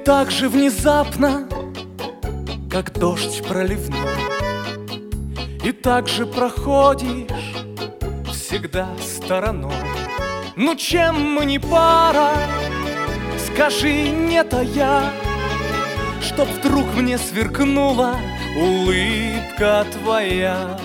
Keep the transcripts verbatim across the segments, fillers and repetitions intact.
так же внезапно, как дождь проливной, и так же проходишь всегда стороной. Ну чем мы не пара, скажи, нет, а я, чтоб вдруг мне сверкнула улыбка твоя.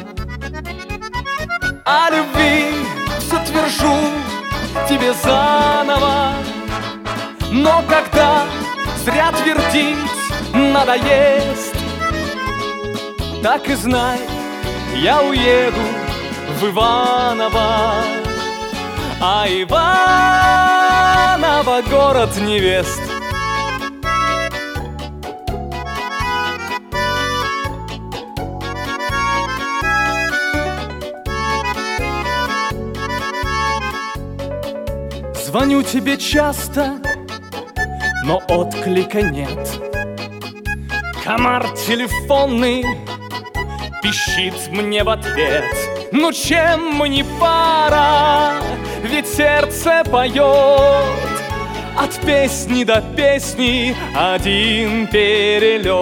О любви все твержу тебе заново, но когда зря твердить надоест, так и знай, я уеду в Иваново. А Иваново — город невест. Звоню тебе часто, но отклика нет. Комар телефонный пищит мне в ответ. Ну чем мы не пара, ведь сердце поет. От песни до песни один перелет.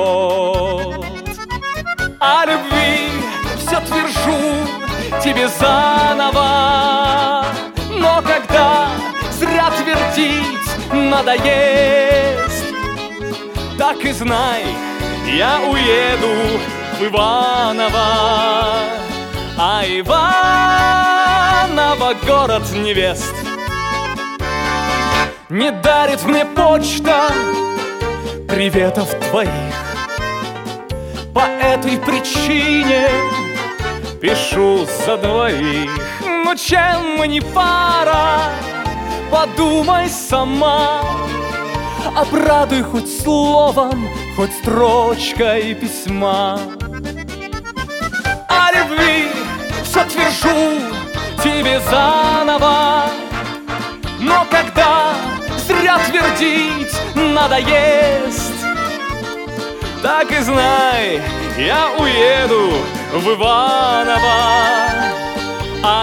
О любви все твержу тебе заново, но когда зря твердить надоест, так и знай, я уеду в Иваново. А Иваново — город невест. Не дарит мне почта приветов твоих, по этой причине пишу за двоих. Ну чем мы не пара, подумай сама, обрадуй хоть словом, хоть строчкой письма. О любви все твержу тебе заново, но когда зря твердить надоест, так и знай, я уеду в Иваново. А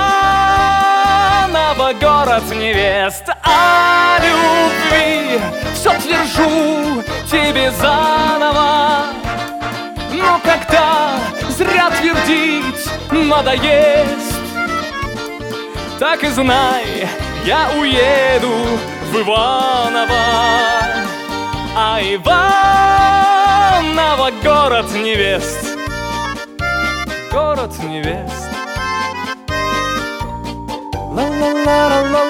Иваново — город невест. О любви все твержу тебе заново, но когда зря твердить надоест, так и знай, я уеду в Иваново. А Иваново — город невест. Город невест. La la la la la.